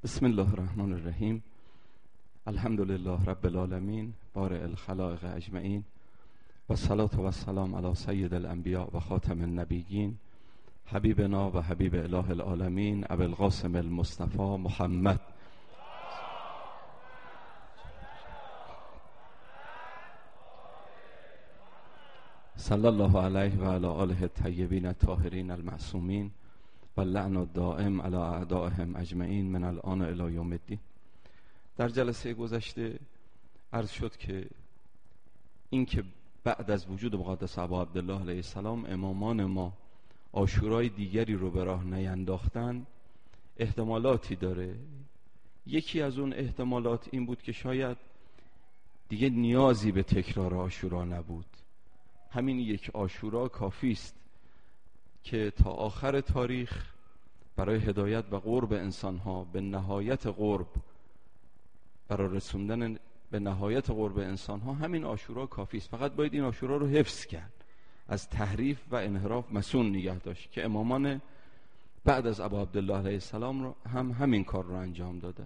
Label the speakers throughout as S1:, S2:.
S1: بسم الله الرحمن الرحیم. الحمد لله رب العالمین بارئ الخلائق اجمعین و الصلاة و السلام علی سید الانبیاء و خاتم النبیین حبیبنا و حبیب اله العالمین ابی القاسم المصطفى محمد صلی الله علیه و علی آله الطیبین الطاهرین المعصومین و اللعن الدائم علی اعدائهم اجمعین من الآن الی یوم الدین. در جلسه گذشته عرض شد که این که بعد از وجود مقدس ابا عبدالله علیه السلام امامان ما عاشورای دیگری رو به راه نینداختن احتمالاتی داره. یکی از اون احتمالات این بود که شاید دیگه نیازی به تکرار عاشورا نبود، همین یک عاشورا کافی است که تا آخر تاریخ برای هدایت و قرب انسانها به نهایت قرب، برای رسوندن به نهایت قرب انسانها همین عاشورا کافی است. فقط باید این عاشورا رو حفظ کرد، از تحریف و انحراف مصون نگه داشت که امامان بعد از ابا عبدالله علیه السلام رو همین کار رو انجام دادن.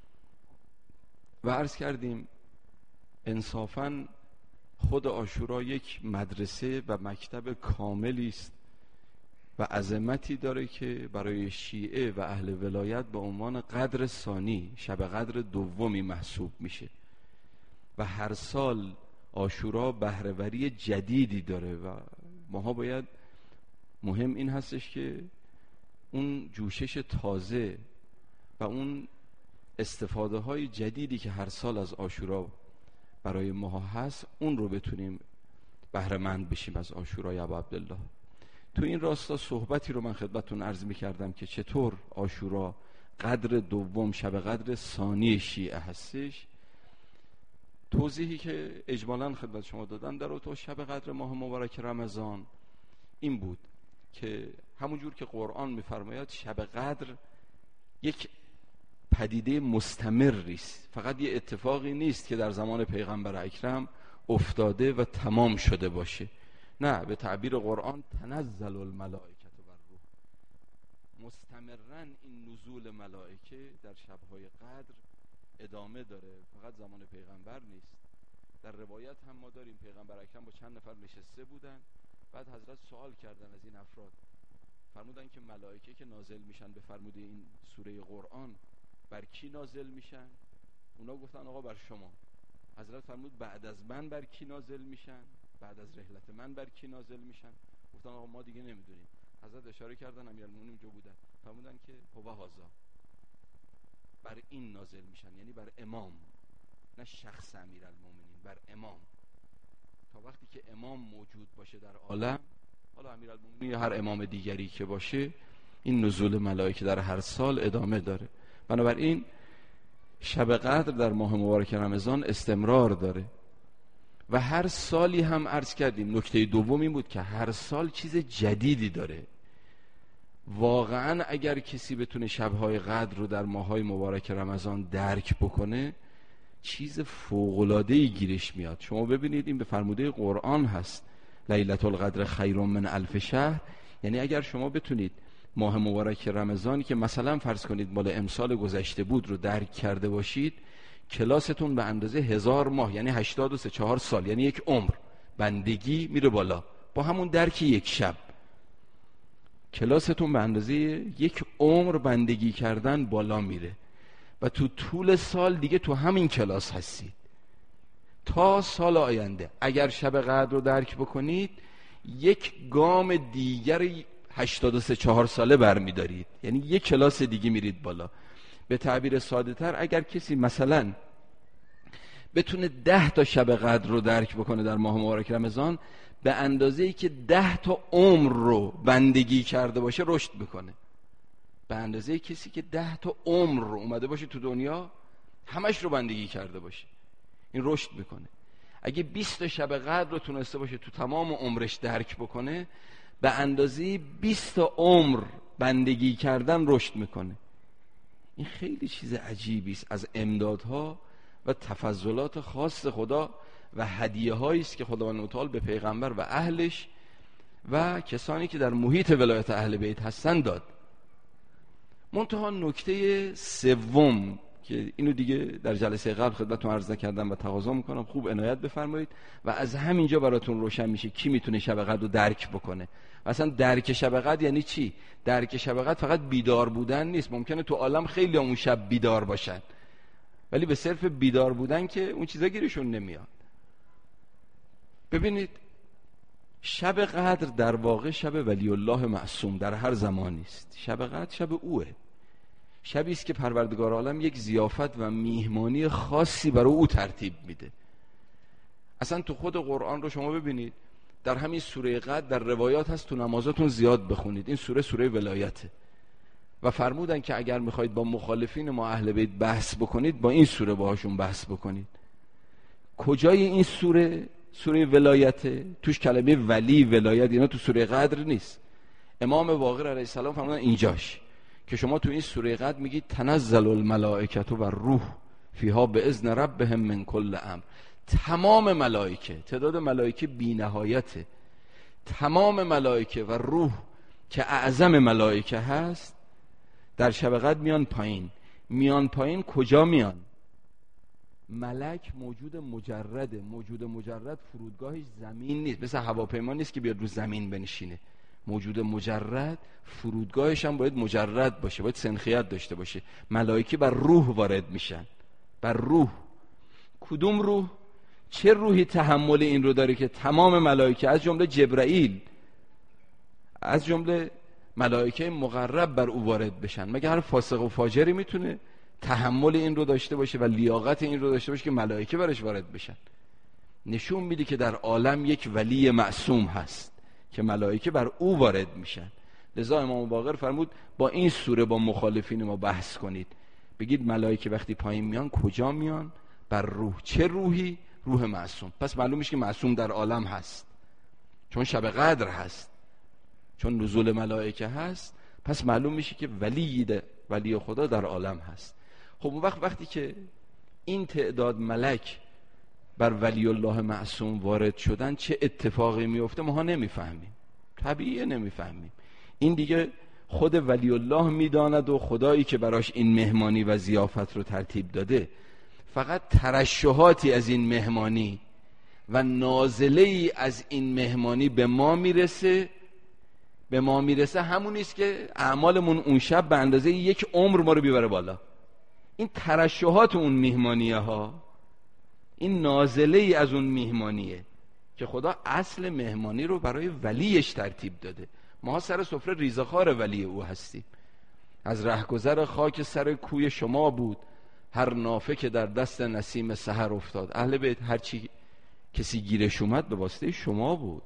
S1: و عرض کردیم انصافاً خود عاشورا یک مدرسه و مکتب کاملی است و عظمتی داره که برای شیعه و اهل ولایت به عنوان قدر ثانی، شب قدر دومی محسوب میشه و هر سال عاشورا بهره‌وری جدیدی داره و ماها باید، مهم این هستش که اون جوشش تازه و اون استفاده های جدیدی که هر سال از عاشورا برای ماها هست اون رو بتونیم بهره مند بشیم از عاشورای ابا عبدالله. تو این راستا صحبتی رو من خدمتتون عرض می‌کردم که چطور عاشورا قدر دوم، شب قدر ثانی شیعه هستش. توضیحی که اجمالاً خدمت شما دادم در تو شب قدر ماه مبارک رمضان این بود که همونجور که قرآن می‌فرماید شب قدر یک پدیده مستمری است، فقط یه اتفاقی نیست که در زمان پیغمبر اکرم افتاده و تمام شده باشه. نه، به تعبیر قرآن تنزل الملائکه و الروح، مستمرا این نزول ملائکه در شبهای قدر ادامه داره، فقط زمان پیغمبر نیست. در روایت هم ما داریم پیغمبر اکرم با چند نفر نشسته بودن، بعد حضرت سوال کردن از این افراد، فرمودن که ملائکه که نازل میشن به فرموده این سوره قرآن بر کی نازل میشن؟ اونا گفتن آقا بر شما. حضرت فرمود بعد از من بر کی نازل میشن؟ بعد از رحلت من بر کی نازل میشن؟ گفتن آقا ما دیگه نمیدونیم. حضرت اشاره کردن امیرالمومنین جو بودن، فرمودن که هو هذا، بر این نازل میشن، یعنی بر امام، نه شخص امیرالمومنین، بر امام. تا وقتی که امام موجود باشه در عالم، حالا امیرالمومنین یا هر امام دیگری که باشه، این نزول ملائکه در هر سال ادامه داره. بنابراین شب قدر در ماه مبارک رمضان استمرار داره و هر سالی هم عرض کردیم نکته دوم این بود که هر سال چیز جدیدی داره. واقعا اگر کسی بتونه شبهای قدر رو در ماهای مبارک رمضان درک بکنه چیز فوق‌العاده‌ای گیرش میاد. شما ببینید این به فرموده قرآن هست، لیلة القدر خیر من الف شهر. یعنی اگر شما بتونید ماه مبارک رمضانی که مثلا فرض کنید مال امسال گذشته بود رو درک کرده باشید، کلاستون به اندازه 1000 ماه، یعنی 83 سال، یعنی یک عمر بندگی میره بالا. با همون درک یک شب کلاستون به اندازه یک عمر بندگی کردن بالا میره و تو طول سال دیگه تو همین کلاس هستید تا سال آینده. اگر شب قدر رو درک بکنید یک گام دیگر 83 ساله برمیدارید، یعنی یک کلاس دیگه میرید بالا. به تعبیر ساده تر اگر کسی مثلا بتونه 10 تا شب قدر رو درک بکنه در ماه مبارک رمضان، به اندازه‌ای که 10 تا عمر رو بندگی کرده باشه رشد میکنه. به اندازه کسی که 10 تا عمر رو اومده باشه تو دنیا همش رو بندگی کرده باشه، این رشد میکنه. اگه 20 تا شب قدر رو تونسته باشه تو تمام عمرش درک بکنه، به اندازه 20 تا عمر بندگی کردن رشد میکنه. این خیلی چیز عجیبی است از امدادها و تفضلات خاص خدا و هدیه هایی است که خداوند متعال به پیغمبر و اهلش و کسانی که در محیط ولایت اهل بیت هستن داد. منتها نکته سوم که اینو دیگه در جلسه قبل خدمتتون عرض کردم و تقاضا میکنم خوب عنایت بفرمایید و از همینجا براتون روشن میشه کی میتونه شب قدر رو درک بکنه. اصلا درک شب قدر یعنی چی؟ درک شب قدر فقط بیدار بودن نیست. ممکنه تو عالم خیلی اون شب بیدار باشن ولی به صرف بیدار بودن که اون چیزا گیرشون نمیاد. ببینید شب قدر در واقع شب ولی الله معصوم در هر زمانی است. شب قدر شب اوه، شبی است که پروردگار عالم یک ضیافت و میهمانی خاصی برای او ترتیب میده. اصلا تو خود قرآن رو شما ببینید، در همین سوره قدر در روایات هست تو نمازاتون زیاد بخونید. این سوره ولایته و فرمودن که اگر میخواید با مخالفین ما اهل بیت بحث بکنید با این سوره باهاشون بحث بکنید. کجای این سوره ولایته؟ توش کلمه ولی ولایت اینا تو سوره قدر نیست. امام باقر علیه السلام فرمودن اینجاش که شما تو این سوره قدر میگید تنزل الملائکه و روح فیها باذن ربهم من کل امر. تمام ملائکه، تعداد ملائکه بی نهایته، تمام ملائکه و روح که اعظم ملائکه هست در شب قدر میان پایین. کجا میان؟ ملک موجود مجرده. موجود مجرد فرودگاهش زمین نیست، مثل هواپیما نیست که بیاد رو زمین بنشینه. موجود مجرد فرودگاهش هم باید مجرد باشه، باید سنخیت داشته باشه. ملائکه بر روح وارد میشن، بر روح. کدوم روح؟ چه روحی تحمل این رو داره که تمام ملائکه از جمله جبرائیل، از جمله ملائکه مقرب بر او وارد بشن؟ مگه هر فاسق و فاجری میتونه تحمل این رو داشته باشه و لیاقت این رو داشته باشه که ملائکه برش وارد بشن؟ نشون میده که در عالم یک ولی معصوم هست که ملائکه بر او وارد میشن. لذا امام باقر فرمود با این سوره با مخالفین ما بحث کنید، بگید ملائکه وقتی پایین میان کجا میان؟ بر روح. چه روحی؟ روح معصوم. پس معلوم میشه که معصوم در عالم هست، چون شب قدر هست، چون نزول ملائکه هست، پس معلوم میشه که ولی خدا در عالم هست. خب اون وقتی که این تعداد ملک بر ولی الله معصوم وارد شدن چه اتفاقی میفته ما نمیفهمیم، طبیعیه نمیفهمیم. این دیگه خود ولی الله میداند و خدایی که براش این مهمانی و ضیافت رو ترتیب داده. فقط ترشحاتی از این مهمانی و نازله‌ای از این مهمانی به ما میرسه همونیست که اعمالمون اون شب به اندازه یک عمر ما رو بیبره بالا. این ترشحات اون مهمانیه ها، این نازله‌ای از اون مهمانیه که خدا اصل مهمانی رو برای ولیش ترتیب داده. ما سر سفره ریزخوار ولی او هستیم. از رهگذر خاک سر کوی شما بود هر نافه که در دست نسیم سحر افتاد. اهل بیت هر چی کسی گیرش اومد به واسطه شما بود.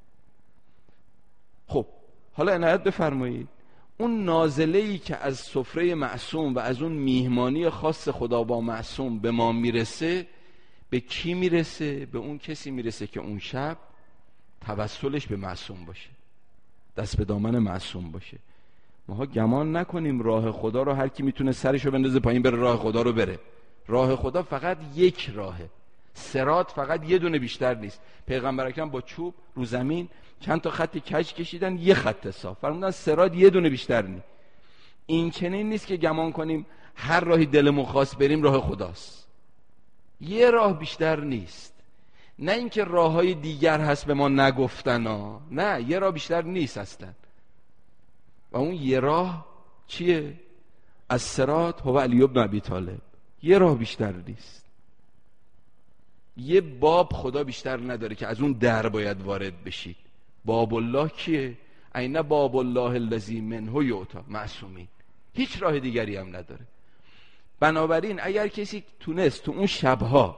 S1: خب حالا عنایت بفرمایید، اون نازله‌ای که از سفره معصوم و از اون میهمانی خاص خدا با معصوم به ما میرسه، به کی میرسه؟ به اون کسی میرسه که اون شب توسلش به معصوم باشه، دست به دامن معصوم باشه. ما گمان نکنیم راه خدا رو هر کی میتونه سرشو بندازه پایین بره راه خدا رو بره. راه خدا فقط یک راهه، صراط فقط یه دونه بیشتر نیست. پیغمبر اکرم با چوب رو زمین چند تا خط کج کشیدن، یه خط صاف، فرمودن صراط یه دونه بیشتر نیست. این چنین نیست که گمان کنیم هر راهی دلمون خواست بریم راه خداست. یه راه بیشتر نیست. نه اینکه راههای دیگر هست به ما نگفتن ها، نه، یه راه بیشتر نیست اصلا. و اون یه راه چیه؟ از صراط هو علی بن ابی طالب. یه راه بیشتر نیست. یه باب خدا بیشتر نداره که از اون در باید وارد بشید. باب الله کیه؟ اینه باب الله الذی منه یؤتی معصومین. هیچ راه دیگری هم نداره. بنابراین اگر کسی تونست تو اون شبها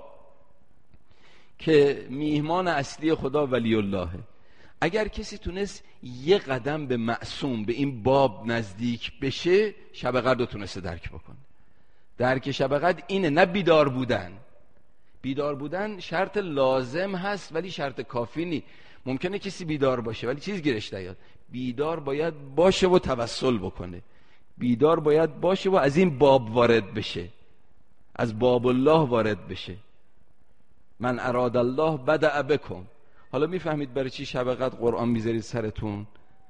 S1: که میهمان اصلی خدا ولی اللهه، اگر کسی تونست یه قدم به معصوم، به این باب نزدیک بشه، شب قدر رو تونسته درک بکنه. درک شب قدر اینه، نه بیدار بودن. بیدار بودن شرط لازم هست ولی شرط کافی نی. ممکنه کسی بیدار باشه ولی چیز گیرش نیاد. بیدار باید باشه و توسل بکنه. بیدار باید باشه و از این باب وارد بشه، از باب الله وارد بشه. من اراد الله بدأ بکم. حالا میفهمید برای چی شب قدر قرآن میذارید سرتون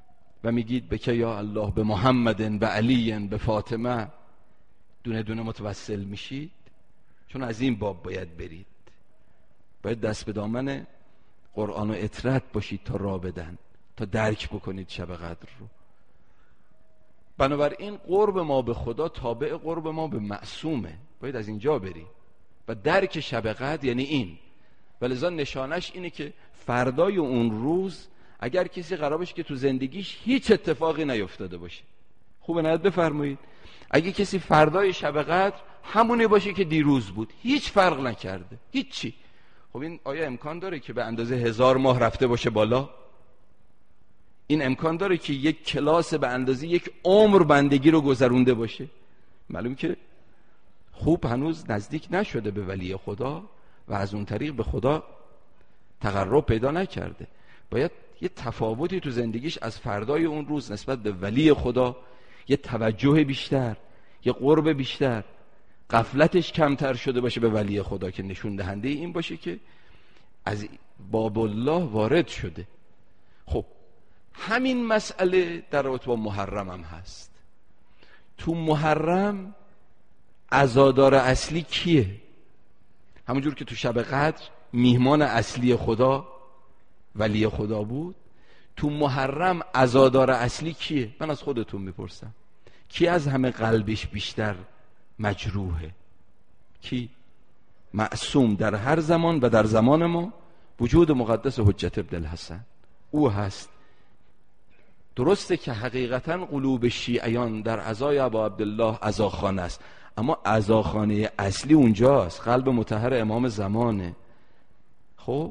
S1: و میگید بکه یا الله به محمد و علی به فاطمه، دونه دونه متوسل میشید، چون از این باب باید برید. باید دست به دامن قرآن و اطرت باشید تا راه بدن، تا درک بکنید شب قدر رو. بنابراین قرب ما به خدا تابع قرب ما به معصومه. باید از اینجا بریم و درک شب قدر یعنی این. ولذا نشانش اینه که فردای اون روز اگر کسی قرار باشه که تو زندگیش هیچ اتفاقی نیفتاده باشه، خوبه نهایت بفرمایید، اگه کسی فردای شب قدر همونی باشه که دیروز بود، هیچ فرق نکرده، هیچی، خب این آیا امکان داره که به اندازه 1000 ماه رفته باشه بالا؟ این امکان داره که یک کلاس به اندازه یک عمر بندگی رو گذرونده باشه؟ معلوم که خوب هنوز نزدیک نشده به ولی خدا و از اون طریق به خدا تقرب پیدا نکرده. باید یه تفاوتی تو زندگیش از فردای اون روز نسبت به ولی خدا، یه توجه بیشتر، یه قرب بیشتر، غفلتش کمتر شده باشه به ولی خدا که نشون دهنده این باشه که از باب الله وارد شده. خب همین مسئله در رابطه با محرم هم هست. تو محرم عزادار اصلی کیه؟ همونجور که تو شب قدر میهمان اصلی خدا ولی خدا بود، تو محرم عزادار اصلی کیه؟ من از خودتون میپرسم، کی از همه قلبش بیشتر مجروحه؟ کی؟ معصوم در هر زمان و در زمان ما وجود مقدس حجت ابن الحسن، او هست. درسته که حقیقتا قلوب شیعیان در عزای ابا عبدالله عزاخانه است، اما عزاخانه اصلی اونجاست، قلب مطهر امام زمانه. خب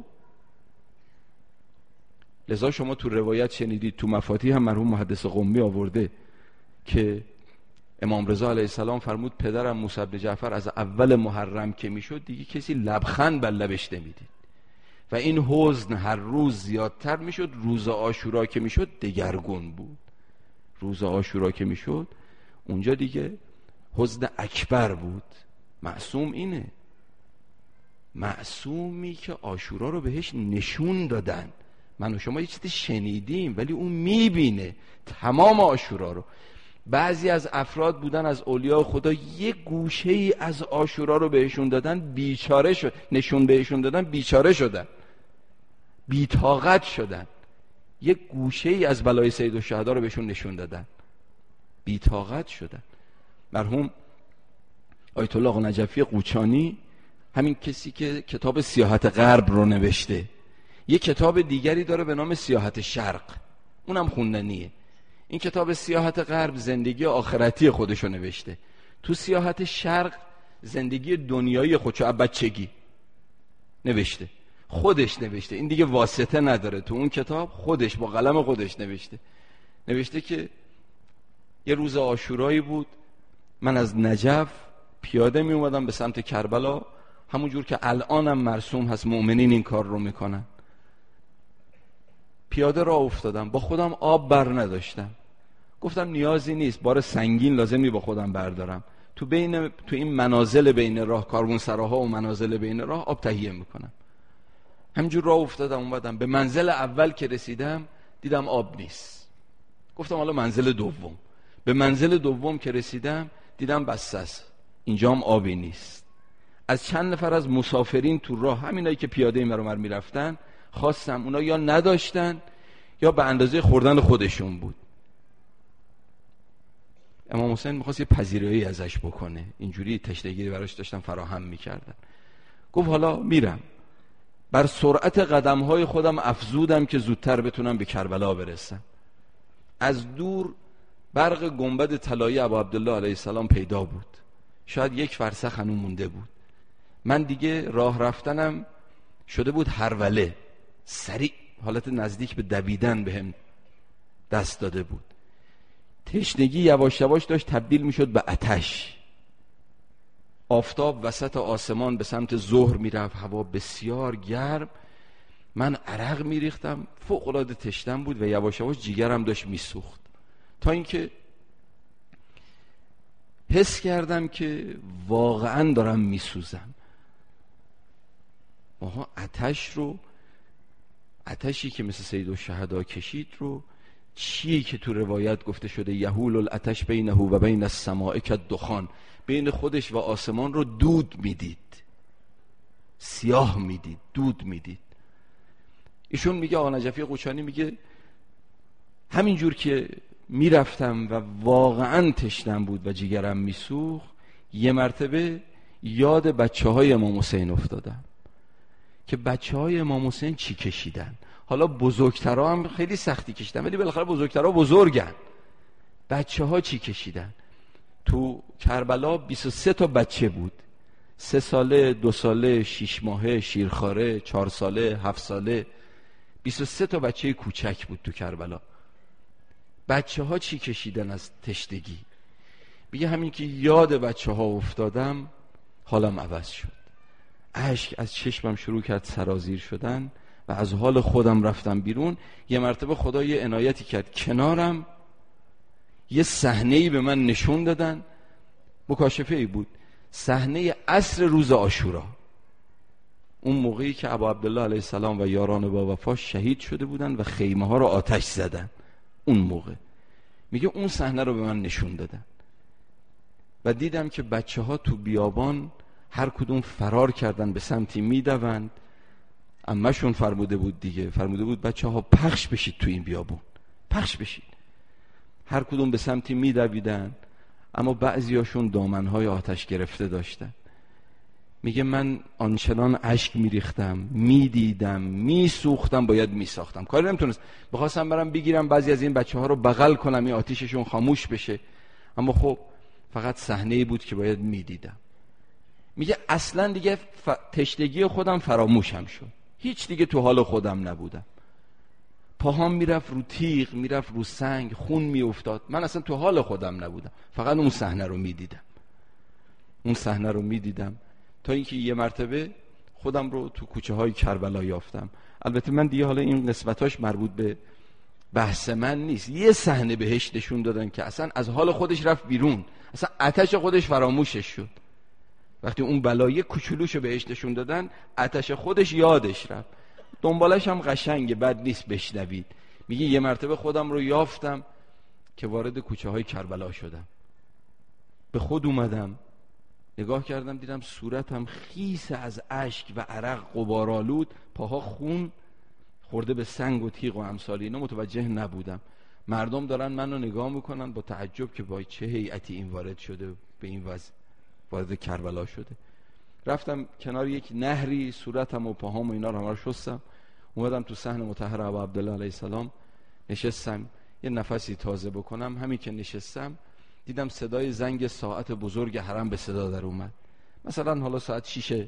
S1: لذا شما تو روایت شنیدید، تو مفاتیح هم مرحوم محدث قمی آورده که امام رضا علیه السلام فرمود پدرم موسی بن جعفر از اول محرم که میشد دیگه کسی لبخند بر لبش نمیدید و این حزن هر روز زیادتر میشد. روز عاشورا که میشد دگرگون بود. روز عاشورا که میشد اونجا دیگه حزن اکبر بود. معصوم اینه، معصومی که عاشورا رو بهش نشون دادن. من و شما یه چیزی شنیدیم ولی اون میبینه تمام عاشورا رو. بعضی از افراد بودن از اولیاء خدا یه گوشه ای از عاشورا رو بهشون دادن، بیچاره شد، نشون بهشون دادن، بیچاره شدن، بی‌طاقت شدن. یه گوشه ای از بلای سیدالشهدا رو بهشون نشون دادن، بی‌طاقت شدن. مرحوم آیت الله نجفی قوچانی، همین کسی که کتاب سیاحت غرب رو نوشته، یه کتاب دیگری داره به نام سیاحت شرق، اونم خوندنیه. این کتاب سیاحت غرب زندگی آخرتی خودشو نوشته. تو سیاحت شرق زندگی دنیایی خودشو بچگی نوشته، خودش نوشته. این دیگه واسطه نداره. تو اون کتاب خودش با قلم خودش نوشته که یه روز عاشورایی بود، من از نجف پیاده می اومدم به سمت کربلا، همون جور که الانم مرسوم هست مؤمنین این کار رو میکنن. پیاده راه افتادم، با خودم آب بر نداشتم، گفتم نیازی نیست، بار سنگین لازم نیست با خودم بردارم، تو این منازل بین راه، کاروانسراها و منازل بین راه آب تهیه میکنم. همینجور راه افتادم اومدم، به منزل اول که رسیدم دیدم آب نیست. گفتم حالا منزل دوم. به منزل دوم که رسیدم دیدم بس است، اینجا هم آبی نیست. از چند نفر از مسافرین تو راه، همینایی که پیاده این ور میرفتن، خواستم، اونا یا نداشتن یا به اندازه خوردن خودشون بود. امام حسین میخواست یه پذیرایی ازش بکنه، اینجوری تشنگی براش داشتن فراهم میکردن. گفت حالا میرم. بر سرعت قدمهای خودم افزودم که زودتر بتونم به کربلا برسم. از دور برق گنبد طلایی ابا عبدالله علیه السلام پیدا بود، شاید 1 فرسخ هنوز مونده بود. من دیگه راه رفتنم شده بود هروله، سریع، حالت نزدیک به دویدن بهم دست داده بود. تشنگی یواش یواش داشت تبدیل میشد به آتش. آفتاب وسط آسمان به سمت ظهر میرفت، هوا بسیار گرم، من عرق میریختم، فوق العاده تشنم بود و یواش یواش جیگرم داشت میسوخت، تا اینکه حس کردم که واقعا دارم میسوزم. ماها آتشی که مثل سیدالشهدا کشید رو چیه که تو روایت گفته شده یهول العطش بینه و بین السماء کالدخان، بین خودش و آسمان رو دود میدید، سیاه میدید، دود میدید. ایشون میگه، آقا نجفی قوچانی میگه همینجور که میرفتم و واقعا تشنم بود و جیگرم میسوخت، یه مرتبه یاد بچه های امام حسین افتادم که بچه های امام حسین چی کشیدن. حالا بزرگترها هم خیلی سختی کشیدن، ولی بالاخره بزرگترها بزرگن. بچه ها چی کشیدن؟ تو کربلا 23 تا بچه بود، 3 ساله، 2 ساله، 6 ماهه، شیرخواره، 4 ساله، 7 ساله، 23 تا بچه کوچک بود تو کربلا. بچه ها چی کشیدن از تشنگی؟ میگه همین که یاد بچه ها افتادم حالم عوض شد، اشک از چشمم شروع کرد سرازیر شدن و از حال خودم رفتم بیرون. یه مرتبه خدا یه عنایتی کرد، کنارم یه صحنه‌ای به من نشون دادن، مکاشفه‌ای بود، صحنه عصر روز عاشورا، اون موقعی که ابا عبدالله علیه السلام و یاران با وفا شهید شده بودن و خیمه ها رو آتش زدن. اون موقع میگه اون صحنه رو به من نشون دادن و دیدم که بچه ها تو بیابان هر کدوم فرار کردن، به سمتی میدوند. عمه‌شون فرموده بود دیگه، فرموده بود بچه ها پخش بشید تو این بیابون، پخش بشید. هر کدوم به سمتی میدویدن، اما بعضیاشون دامنهای آتش گرفته داشتن. میگه من آنچنان اشک میریختم، میدیدم، میسوختم، باید میساختم، کاری نمیتونست. بخواستم برم بگیرم بعضی از این بچه ها رو بغل کنم این آتیششون خاموش بشه، اما خب فقط صحنه‌ای بود که باید میدیدم. میگه اصلا دیگه تشنگی خودم فراموشم شد، هیچ دیگه تو حال خودم نبودم. پاهام میرفت رو تیغ، میرفت رو سنگ، خون میافتاد، من اصلا تو حال خودم نبودم، فقط اون صحنه رو میدیدم، اون صحنه رو میدیدم، تا اینکه یه مرتبه خودم رو تو کوچه های کربلا یافتم. البته من دیگه حالا این قسمتاش مربوط به بحث من نیست. یه صحنه بهش نشون دادن که اصلا از حال خودش رفت بیرون، اصلا آتش خودش فراموشش شد. وقتی اون بلایه کوچولوشو بهش نشون دادن، آتش خودش یادش رفت. دنبالش هم قشنگه، بد نیست بشنوید. میگه یه مرتبه خودم رو یافتم که وارد کوچه های کربلا شدم، به خود اومدم، نگاه کردم، دیدم صورتم خیس از اشک و عرق، غبارآلود، پاها خون خورده به سنگ و تیغ و امثال اینا. متوجه نبودم. مردم دارن منو نگاه میکنن با تعجب که با چه هیئتی این وارد شده، به این وضع وارد کربلا شده. رفتم کنار یک نهری، صورتم و پاهام و اینا رو همه رو شستم، اومدم تو صحن مطهر ابا عبدالله علیه السلام نشستم یه نفسی تازه بکنم. همین که نشستم دیدم صدای زنگ ساعت بزرگ حرم به صدا در اومد. مثلا حالا ساعت 6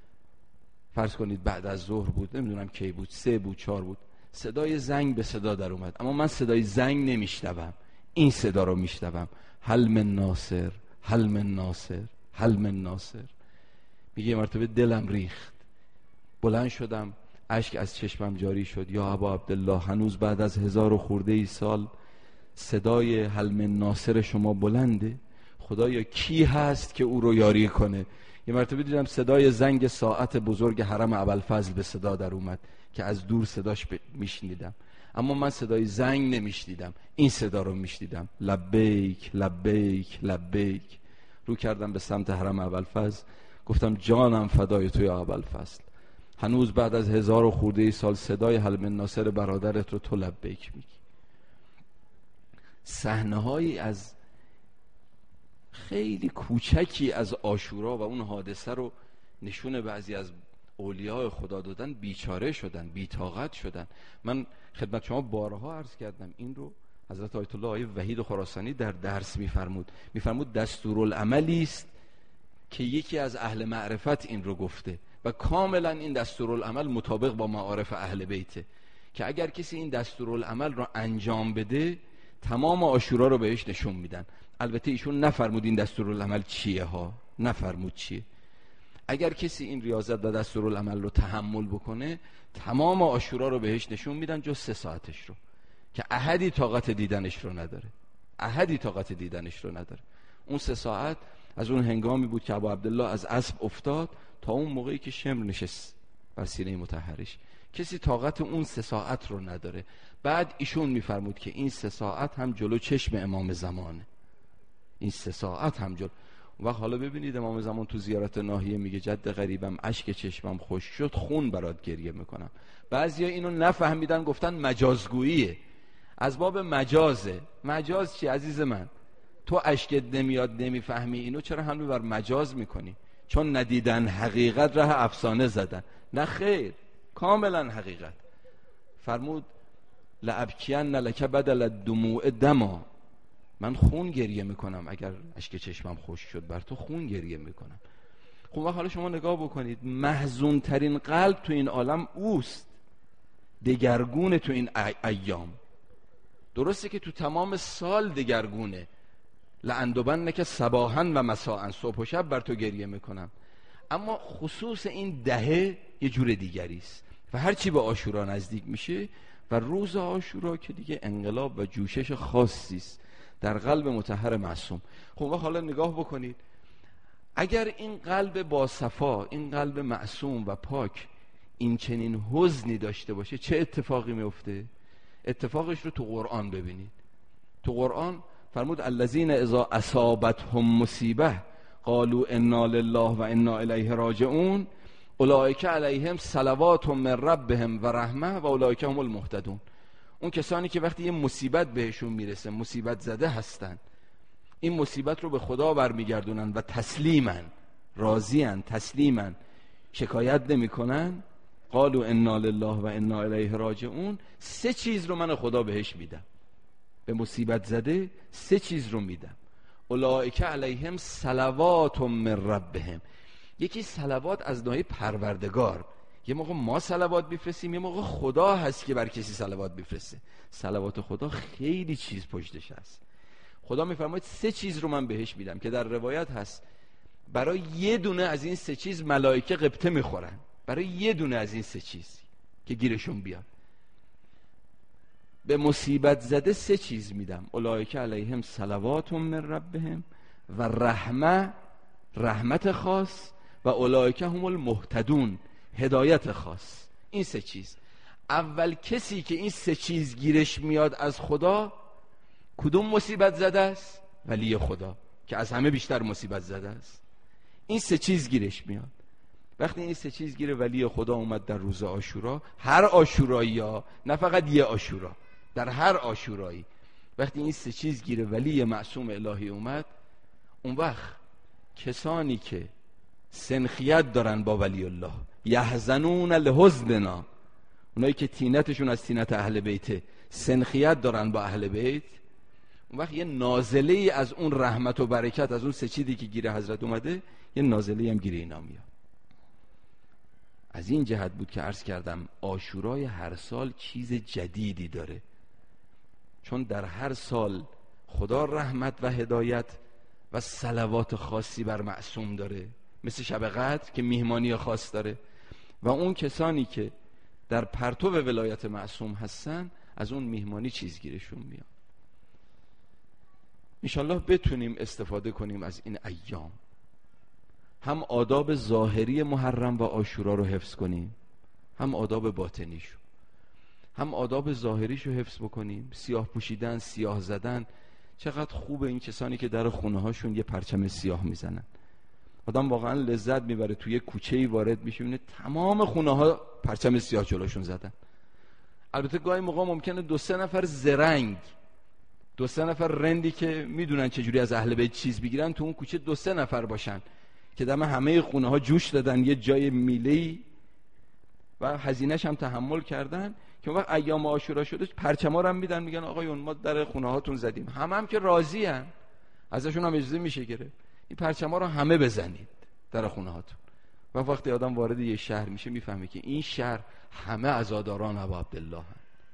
S1: فرض کنید بعد از ظهر بود، نمیدونم کی بود، 3 بود، 4 بود، صدای زنگ به صدا در اومد. اما من صدای زنگ نمیشنوم، این صدا رو میشنوم، هل من ناصر، هل من ناصر، هل من ناصر. میگه مرتبه دلم ریخت، بلند شدم، اشک از چشمم جاری شد. یا ابا عبدالله، هنوز بعد از 1000 و خورده ای سال صدای هل من ناصر شما بلنده؟ خدایا کی هست که او رو یاری کنه؟ یه مرتبه دیدم صدای زنگ ساعت بزرگ حرم ابوالفضل به صدا در اومد که از دور صداش میشنیدم، اما من صدای زنگ نمیشنیدم، این صدا رو میشنیدم، لبیک لبیک لبیک. رو کردم به سمت حرم ابوالفضل، گفتم جانم فدای تو یا ابوالفضل، هنوز بعد از 1000 و خورده ای سال صدای هل من ناصر برادرت رو تو لبیک میگی. صحنه‌هایی از خیلی کوچکی از عاشورا و اون حادثه رو نشون بعضی از اولیاء خدا دادن، بیچاره شدن، بی‌طاقت شدن. من خدمت شما بارها عرض کردم این رو، حضرت آیت الله آقای وحید خراسانی در درس میفرمود دستورالعملی است که یکی از اهل معرفت این رو گفته و کاملا این دستورالعمل مطابق با معارف اهل بیته که اگر کسی این دستورالعمل رو انجام بده تمام عاشورا رو بهش نشون میدن. البته ایشون نفرمود این دستورالعمل چیه ها، نفرمود چیه. اگر کسی این ریاضت و دستورالعمل رو تحمل بکنه تمام عاشورا رو بهش نشون میدن جز 3 ساعتش رو که احدی طاقت دیدنش رو نداره، احدی طاقت دیدنش رو نداره. اون 3 ساعت از اون هنگامی بود که ابا عبدالله از اسب افتاد تا اون موقعی که شمر نشست بر سینه مطهرش کسی طاقت اون 3 ساعت رو نداره. بعد ایشون میفرمود که این 3 ساعت هم جلو چشم امام زمانه، این 3 ساعت هم جلو. و حالا ببینید امام زمان تو زیارت ناحیه میگه جد غریبم اشک چشمم خوش شد، خون برات گریه میکنم. بعضیا اینو نفهمیدن گفتن مجازگوییه، از باب مجازه. مجاز چی عزیز من؟ تو اشکت نمیاد نمیفهمی اینو، چرا حمله بر مجاز میکنی؟ چون ندیدن حقیقت ره افسانه زدن. نه خیر، کاملا حقیقت. فرمود لابکین لک بدل الدموع دما، من خون گریه میکنم اگر اشک چشمم خوش شد، بر تو خون گریه میکنم. خب حالا شما نگاه بکنید، محزون ترین قلب تو این عالم اوست، دگرگونه تو این ایام. درسته که تو تمام سال دگرگونه، لأندبنک صباحا و مساء، صبح و شب بر تو گریه میکنم، اما خصوص این دهه یه جور دیگری است. و هر چی به عاشورا نزدیک میشه و روز عاشورا که دیگه انقلاب و جوشش خاصی است در قلب مطهر معصوم. خب حالا نگاه بکنید، اگر این قلب با صفا، این قلب معصوم و پاک این چنین حزنی داشته باشه، چه اتفاقی میفته؟ اتفاقش رو تو قرآن ببینید. تو قرآن فرمود الذین اذا اصابتهم مصیبه قالوا انا لله و انا الیه راجعون اولئک علیهم صلوات من ربهم و رحمه و اولئک هم المهتدون. اون کسانی که وقتی یه مصیبت بهشون میرسه، مصیبت زده هستن، این مصیبت رو به خدا برمیگردونن و تسلیمن، راضیان، تسلیمن، شکایت نمی کنن. قالوا انا لله و انا الیه راجعون. 3 چیز رو من خدا بهش میدم، به مصیبت زده 3 چیز رو میدم. اولئک علیهم صلوات من ربهم. یکی صلوات از ناحیه پروردگار، یه موقع ما صلوات بفرستیم، یه موقع خدا هست که بر کسی صلوات بفرسته. صلوات خدا خیلی چیز پشتش هست. خدا میفرماید 3 چیز رو من بهش میدم که در روایت هست برای یه دونه از این 3 چیز ملائکه غبطه میخورن، برای یه دونه از این 3 چیز که گیرشون بیاد. به مصیبت زده 3 چیز میدم، اولئک علیهم صلوات من ربهم و رحمه، رحمت خاص، و اولئک هم المهتدون، هدایت خاص. این 3 چیز. اول کسی که این 3 چیز گیرش میاد از خدا، کدوم مصیبت زده است؟ ولی خدا که از همه بیشتر مصیبت زده است. این 3 چیز گیرش میاد. وقتی این 3 چیز گیره ولی خدا اومد در روز عاشورا، هر عاشورایی ها، نه فقط یه عاشورا، در هر عاشورایی وقتی این 3 چیز گیره ولی معصوم الهی اومد، اون وقت کسانی که سنخیت دارن با ولی الله، یحزنون لحزننا، اونایی که تینتشون از تینت اهل بیته، سنخیت دارن با اهل بیت، اون وقت یه نازله ای از اون رحمت و برکت، از اون 3 چیزی که گیره حضرت اومده، یه نازله هم گیره اینا میاد. از این جهت بود که عرض کردم عاشورای هر سال چیز جدیدی داره، چون در هر سال خدا رحمت و هدایت و صلوات خاصی بر معصوم داره، مثل شب قدر که میهمانی خاص داره، و اون کسانی که در پرتو ولایت معصوم هستن از اون میهمانی چیزگیرشون میاد. انشالله بتونیم استفاده کنیم از این ایام، هم آداب ظاهری محرم و عاشورا رو حفظ کنیم، هم آداب باطنیشو. هم آداب ظاهریشو حفظ بکنیم، سیاه پوشیدن، سیاه زدن. چقدر خوبه این کسانی که در خونه هاشون یه پرچم سیاه میزنن. آدم واقعا لذت میبره توی کوچه‌ای وارد میشه میبینه تمام خونه ها پرچم سیاه جلوشون زدن. البته گاهی موقع ممکنه 2-3 نفر زرنگ، 2-3 نفر رندی که میدونن چجوری از اهل بیت چیز بگیرن، تو اون کوچه 2-3 نفر باشن که دم همه خونه ها جوش دادن یه جای میله‌ای و هزینه‌ش هم تحمل کردن، که وقت ایام عاشورا شده پرچما رو هم میدن، میگن آقایون ما در خونه هاتون زدیم. هم که راضی ان، ازشون هم اجازه میشه گرفت این پرچما رو همه بزنید در خونه هاتون. و وقتی آدم وارد یه شهر میشه میفهمه که این شهر همه عزاداران ابا عبدالله هن.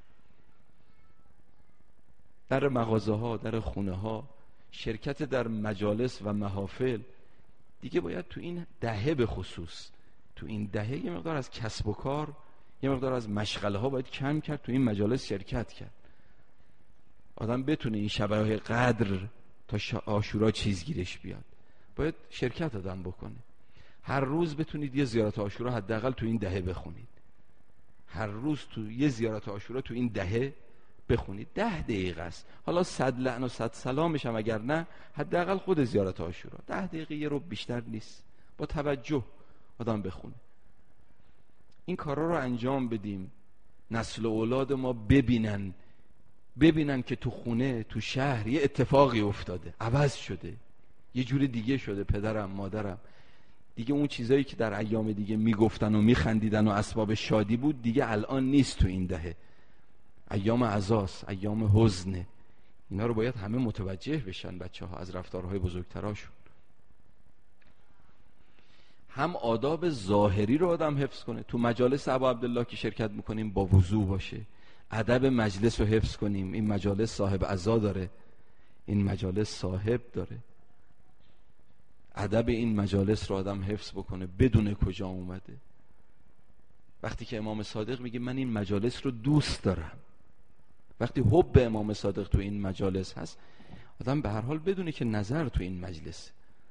S1: در مغازه ها، در خونه ها، شرکت در مجالس و محافل دیگه باید تو این دهه، به خصوص تو این دهه، یه مقدار از کسب و کار، یه مقدار از مشغله ها باید کم کرد، تو این مجالس شرکت کرد. آدم بتونه این شبهای قدر تا عاشورا چیزگیرش بیاد، باید شرکت آدم بکنه. هر روز بتونید یه زیارت عاشورا حداقل تو این دهه بخونید. هر روز تو یه زیارت عاشورا تو این دهه بخونید. 10 دقیقه است. حالا 100 لعن و 100 سلامش هم اگر نه، حداقل خود زیارت عاشورا 10 دقیقه یه رو بیشتر نیست. با توجه آدم بخونه. این کارا رو انجام بدیم، نسل و اولاد ما ببینن که تو خونه، تو شهر یه اتفاقی افتاده، عوض شده، یه جور دیگه شده. پدرم، مادرم دیگه اون چیزایی که در ایام دیگه میگفتن و میخندیدن و اسباب شادی بود دیگه الان نیست تو این دهه. ایام عزاست، ایام حزنه. اینا رو باید همه متوجه بشن بچه‌ها از رفتارهای بزرگتراشون. هم آداب ظاهری رو آدم حفظ کنه. تو مجالس ابا عبدالله که شرکت میکنیم با وضو باشه. ادب مجلس رو حفظ کنیم. این مجالس صاحب عزا داره، این مجالس صاحب داره. ادب این مجالس رو آدم حفظ بکنه، بدون کجا اومده. وقتی که امام صادق میگه من این مجالس رو دوست دارم، وقتی حب امام صادق تو این مجالس هست، آدم به هر حال بدونه که نظر تو این مجلس.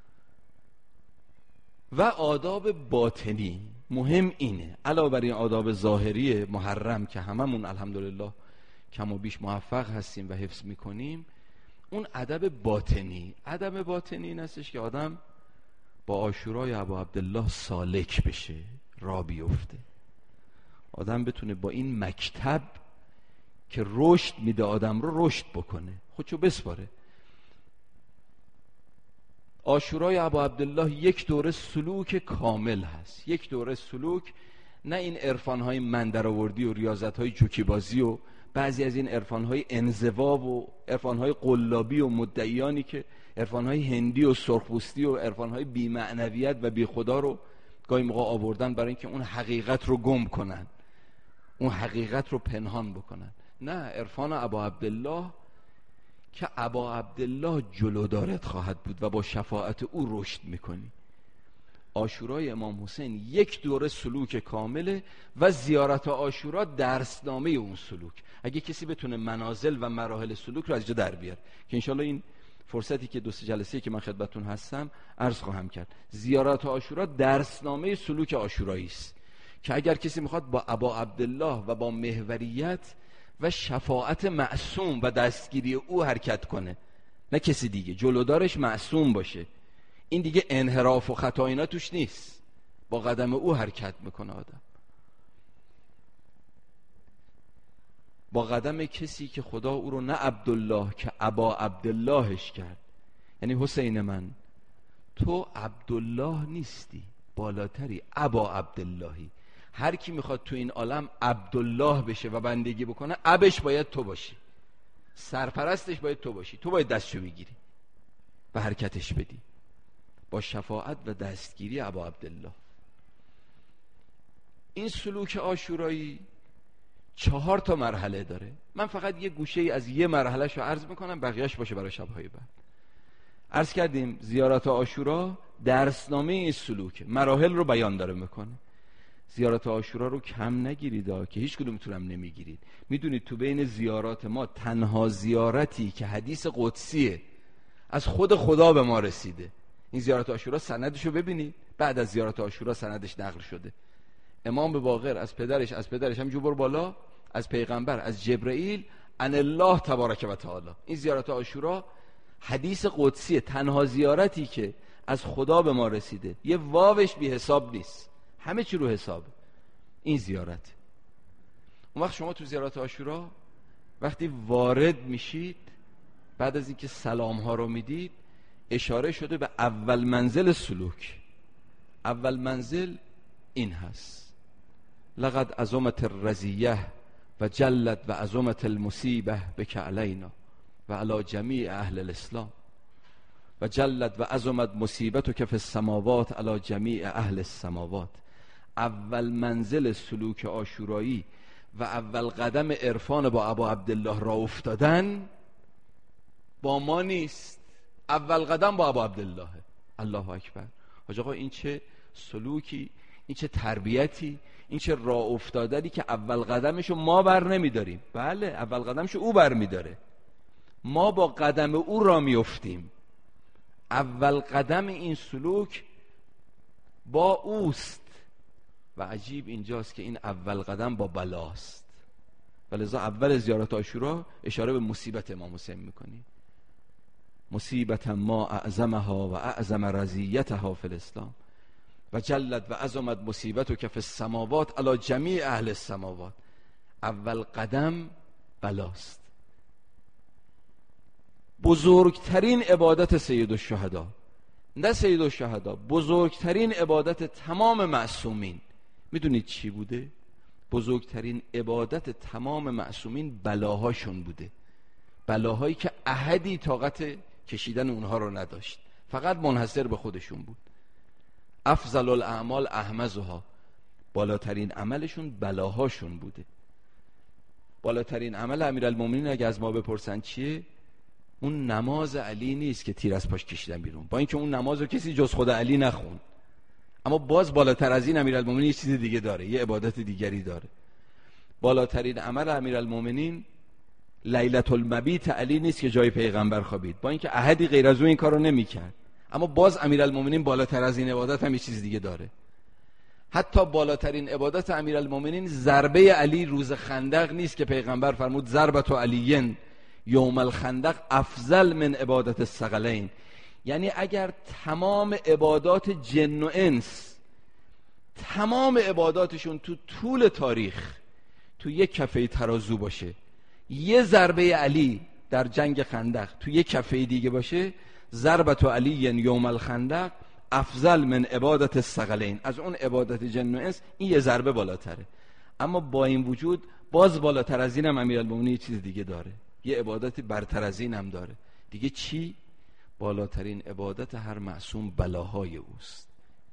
S1: و آداب باطنی مهم اینه، علاوه بر این آداب ظاهری محرم که هممون الحمدلله کم و بیش موفق هستیم و حفظ میکنیم، اون ادب باطنی این هستش که آدم با عاشورای ابا عبدالله سالک بشه، را بیفته. آدم بتونه با این مکتب که رشد میده آدم رو رشد بکنه، خودشو بسپاره. عاشورای ابا عبدالله یک دوره سلوک کامل هست. یک دوره سلوک، نه این عرفان‌های من درآوردی و ریاضت‌های جوکی بازی و بعضی از این عرفان‌های انزوا و عرفان‌های قلابی و مدعیانی که عرفان‌های هندی و سرخپوستی و عرفان‌های بی‌معنویت و بی خدا رو گاهی موقع آوردن برای اینکه اون حقیقت رو گم کنن، اون حقیقت رو پنهان بکنن. نه، عرفان ابا عبدالله که ابا عبدالله جلودارت خواهد بود و با شفاعت او رشد میکنی. عاشورای امام حسین یک دوره سلوک کامله و زیارت عاشورا درسنامه اون سلوک. اگه کسی بتونه منازل و مراحل سلوک رو از جا در بیاره، که انشالله این فرصتی که 2-3 جلسه که من خدمتتون هستم عرض خواهم کرد. زیارت عاشورا درسنامه سلوک عاشورایی است که اگر کسی میخواد با ابا عبدالله و با محوریت و شفاعت معصوم و دستگیری او حرکت کنه، نه کسی دیگه، جلودارش معصوم باشه، این دیگه انحراف و خطا اینا توش نیست، با قدم او حرکت میکنه آدم، با قدم کسی که خدا او رو نه عبدالله که ابا عبداللهش کرد. یعنی حسین من، تو عبدالله نیستی، بالاتری، ابا عبداللهی. هر کی میخواد تو این عالم عبدالله بشه و بندگی بکنه، ابش باید تو باشی، سرپرستش باید تو باشی، تو باید دستشو بگیری و حرکتش بدی با شفاعت و دستگیری ابا عبدالله. این سلوک عاشورایی 4 تا مرحله داره. من فقط یه گوشه ای از یه مرحله شو عرض میکنم، بقیهش باشه برای شبهای بعد. عرض کردیم زیارت عاشورا درسنامه این سلوک، مراحل رو بیان داره میکنه. زیارت عاشورا رو کم نگیرید که هیچ کدومتونم نمیگیرید. میدونید تو بین زیارات ما تنها زیارتی که حدیث قدسیه، از خود خدا به ما رسیده، این زیارت عاشورا سندشو ببینید. بعد از زیارت عاشورا سندش نقل شده. امام باقر از پدرش همینجور بر بالا، از پیغمبر، از جبرئیل، ان الله تبارک و تعالی. این زیارت عاشورا حدیث قدسیه، تنها زیارتی که از خدا به ما رسیده، یه واوش بی حساب نیست، همه چی رو حسابه این زیارت. اون وقت شما تو زیارت عاشورا وقتی وارد میشید، بعد از اینکه سلام ها رو میدید، اشاره شده به اول منزل سلوک. اول منزل این هست: لقد عظمت الرزیه و جلت و عظمت المصیبه بک علینا و علی جمیع اهل الاسلام و جلت و عظمت مصیبتک فی السماوات علی جمیع اهل السماوات. اول منزل سلوک عاشورایی و اول قدم عرفان با ابا عبدالله را افتادن با ما نیست، اول قدم با ابا عبدالله. الله اکبر. حاج آقا این چه سلوکی، این چه تربیتی، این چه راه افتادنی که اول قدمشو ما بر نمیداریم. بله، اول قدمشو او بر میداره، ما با قدم او را میافتیم. اول قدم این سلوک با اوست. و عجیب اینجاست که این اول قدم با بلاست، ولذا اول زیارت عاشورا اشاره به مصیبت امام حسین میکنی. مصیبت ما اعظمها و اعظم رضیتها فی الاسلام و جلت و عظمت مصیبتک فی السماوات علی جمیع اهل السماوات. اول قدم بلاست. بزرگترین عبادت سید الشهدا، نه سید الشهدا، بزرگترین عبادت تمام معصومین، میدونید چی بوده؟ بزرگترین عبادت تمام معصومین بلاهاشون بوده، بلاهایی که احدی طاقت کشیدن اونها رو نداشت، فقط منحصر به خودشون بود. افضل الاعمال احمزها، بالاترین عملشون بلاهاشون بوده. بالاترین عمل امیرالمومنین اگه از ما بپرسن چیه، اون نماز علی نیست که تیر از پاش کشیدن بیرون، با اینکه اون نماز رو کسی جز خود علی نخون، اما باز بالاتر از این امیرالمومنین یه چیز دیگه داره، یه عبادت دیگری داره. بالاترین عمل امیرالمومنین لیلة المبیت علی نیست که جای پیغمبر خوابید، با اینکه احدی غیر از او این کارو نمیکرد، اما باز امیرالمومنین بالاتر از این عبادت هم یه چیز دیگه داره. حتی بالاترین عبادت امیرالمومنین ضربه علی روز خندق نیست که پیغمبر فرمود ضربت علی یوم الخندق افضل من عبادت الثقلین. یعنی اگر تمام عبادات جن و انس، تمام عباداتشون تو طول تاریخ تو یک کفه ترازو باشه، یه ضربه علی در جنگ خندق تو یک کفه دیگه باشه، ضربت علی یوم الخندق افضل من عبادت الثقلین، از اون عبادت جن و انس این یه ضربه بالاتره. اما با این وجود باز بالاتر از این هم امیرالمومنین یه چیز دیگه داره، یه عبادتی برتر از این هم داره. دیگه چی؟ بالاترین عبادت هر معصوم بلاهای اوست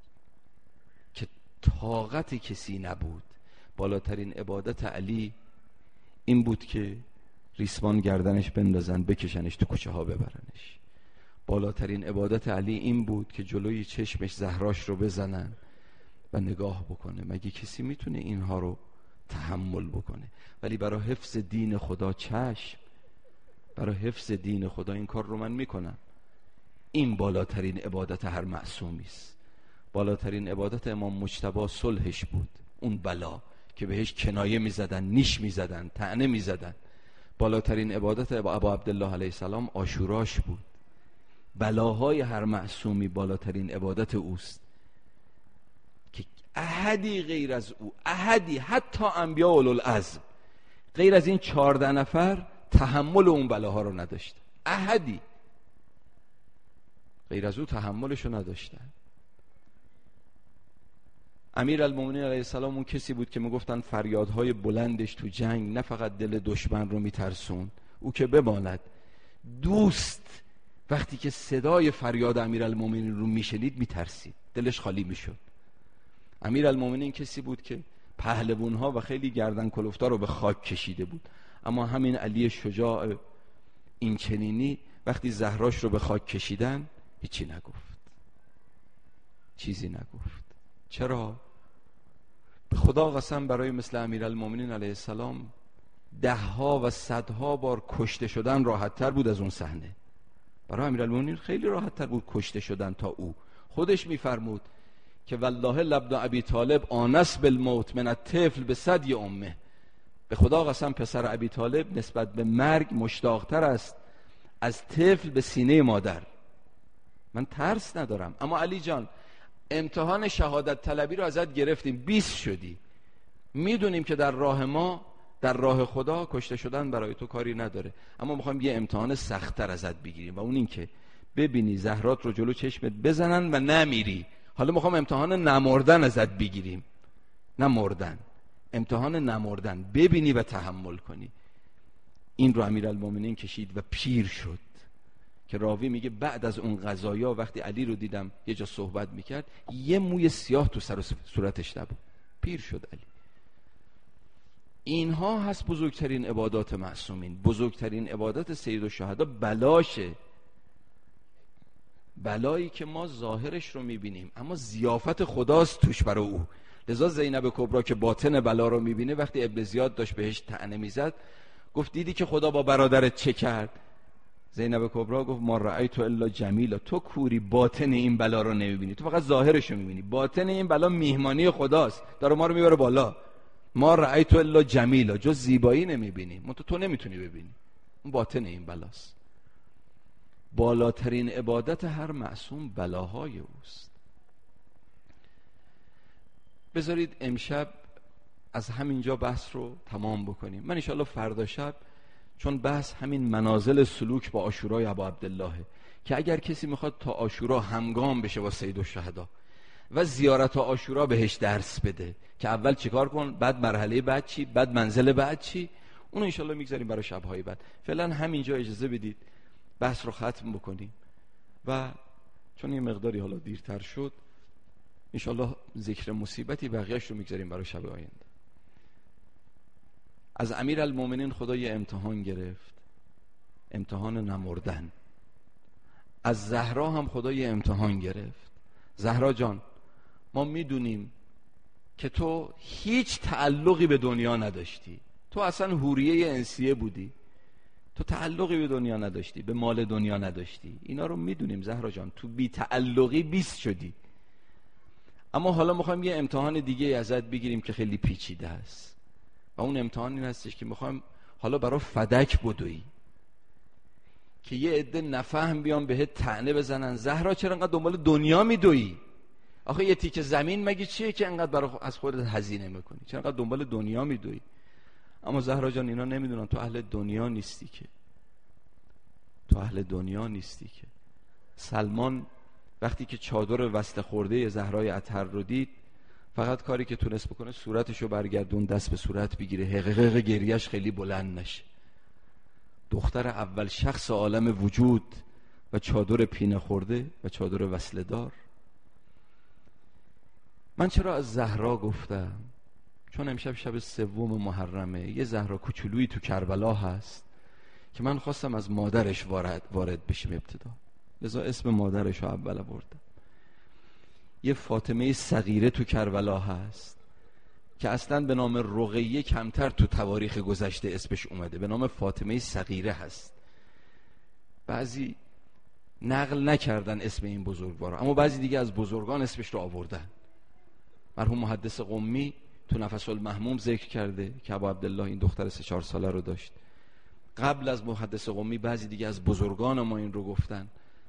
S1: که طاقت کسی نبود. بالاترین عبادت علی این بود که ریسمان گردنش بندازن بکشنش تو کوچه ها ببرنش. بالاترین عبادت علی این بود که جلوی چشمش زهراش رو بزنن و نگاه بکنه. مگه کسی میتونه اینها رو تحمل بکنه؟ ولی برای حفظ دین خدا چشم، برای حفظ دین خدا این کار رو من میکنم. این بالاترین عبادت هر معصومی است. بالاترین عبادت امام مجتبی صلحش بود، اون بلا که بهش کنایه میزدن، نیش میزدن، طعنه میزدن. بالاترین عبادت ابا عبدالله علیه السلام عاشوراش بود. بلاهای هر معصومی بالاترین عبادت اوست که احدی غیر از او، احدی حتی انبیاء اولوالعزم غیر از این 14 نفر تحمل اون بلاها رو نداشت. احدی غیر از او تحملشو نداشتن. امیرالمومنین علیه السلام اون کسی بود که میگفتن فریادهای بلندش تو جنگ نه فقط دل دشمن رو میترسون، او که بماند دوست وقتی که صدای فریاد امیرالمومنین رو میشنید میترسید، دلش خالی میشد. امیرالمومنین کسی بود که پهلوانها و خیلی گردن کلفتا رو به خاک کشیده بود، اما همین علی شجاع این چنینی وقتی زهراش رو به خاک کشیدن هیچی نگفت، چیزی نگفت. چرا؟ به خدا قسم برای مثل امیرالمومنین علیه السلام 10 ها و 100 ها بار کشته شدن راحت تر بود از اون صحنه. برای امیرالمومنین خیلی راحت تر بود کشته شدن تا او. خودش میفرمود که والله لابن ابی طالب آنس بالموت من الطفل بثدی امه. به خدا قسم پسر ابی طالب نسبت به مرگ مشتاقتر است از طفل به سینه مادر. من ترس ندارم، اما علی جان امتحان شهادت طلبی رو ازت گرفتیم، 20 شدی، میدونیم که در راه ما، در راه خدا کشته شدن برای تو کاری نداره، اما میخوایم یه امتحان سخت‌تر ازت بگیریم و اون این که ببینی زهرات رو جلو چشمت بزنن و نمیری. حالا میخوام امتحان نمردن ازت بگیریم، نمردن، امتحان نمردن، ببینی و تحمل کنی. این رو امیرالمومنین کشید و پیر شد که راوی میگه بعد از اون قضایا وقتی علی رو دیدم یه جا صحبت میکرد یه موی سیاه تو سر و صورتش نبود، پیر شد علی. اینها هست بزرگترین عبادات معصومین. بزرگترین عبادت سید الشهدا بلاشه، بلایی که ما ظاهرش رو میبینیم اما ضیافت خداست توش برای او. لذا زینب کبرا که باطن بلا رو میبینه وقتی ابن زیاد داشت بهش طعنه میزد گفت دیدی که خدا با برادرت چه کرد؟ زینب کبرا گفت ما رأیت الا جمیلا، تو کوری باطن این بلا رو نمیبینی، تو فقط ظاهرش رو میبینی. باطن این بلا میهمانی خداست، داره ما رو میبره بالا. ما رأیت الا جمیلا، جز زیبایی نمیبینی، تو نمیتونی ببینی، اون باطن این بلاست. بالاترین عبادت هر معصوم بلاهای اوست. بذارید امشب از همینجا بحث رو تمام بکنیم. من انشاءالله فردا شب، چون بحث همین منازل سلوک با عاشورای ابا عبدالله که اگر کسی میخواد تا عاشورا همگام بشه با سید الشهدا و زیارت عاشورا بهش درس بده که اول چیکار کن، بعد مرحله بعد چی، بعد منزل بعد چی، اون انشاءالله میگذاریم برای شبهای بعد. فعلا همینجا اجازه بدید بحث رو ختم بکنیم و چون یه مقداری حالا دیرتر شد انشاءالله ذکر مصیبتی بقیهش رو میگذاریم برای شب آینده. از امیرالمومنین خدا یه امتحان گرفت، امتحان نمردن. از زهرا هم خدا یه امتحان گرفت. زهرا جان، ما میدونیم که تو هیچ تعلقی به دنیا نداشتی، تو اصلا حوریه انسیه بودی، تو تعلقی به دنیا نداشتی، به مال دنیا نداشتی، اینا رو میدونیم زهرا جان، تو بی تعلقی 20 شدی. اما حالا میخوایم یه امتحان دیگه ازت بگیریم که خیلی پیچیده است و اون امتحان این هستش که میخوایم حالا برای فدک بدوی که یه عده نفهم بیان بهت طعنه بزنن زهرا چرا انقدر دنبال دنیا میدوی؟ آخه یه تیکه زمین مگه چیه که انقدر برای از خودت هزینه میکنی؟ چرا انقدر دنبال دنیا میدوی؟ اما زهرا جان اینا نمیدونن تو اهل دنیا نیستی که، تو اهل دنیا نیستی که. سلمان وقتی که چادر وصله خورده زهرای اطهر رو دید، فقط کاری که تونست بکنه صورتشو برگردون، دست به صورت بگیره، حقیقه گریهش خیلی بلند نشه. دختر اول شخص عالم وجود و چادر پینه خورده و چادر وصله دار. من چرا از زهرا گفتم؟ چون امشب شب 3 محرمه، یه زهرا کوچولویی تو کربلا هست که من خواستم از مادرش وارد بشیم ابتدا، لذا اسم مادرش رو اول آوردم. یه فاطمه صغیره تو کربلا هست که اصلا به نام رقیه کمتر تو تواریخ گذشته اسمش اومده، به نام فاطمه صغیره هست. بعضی نقل نکردن اسم این بزرگوار، اما بعضی دیگه از بزرگان اسمش رو آوردن. مرحوم محدث قمی تو نفس المحموم ذکر کرده که ابا عبدالله این دختر 3-4 ساله رو داشت. قبل از محدث قمی بعضی دیگه از بزرگان ما این رو گفتن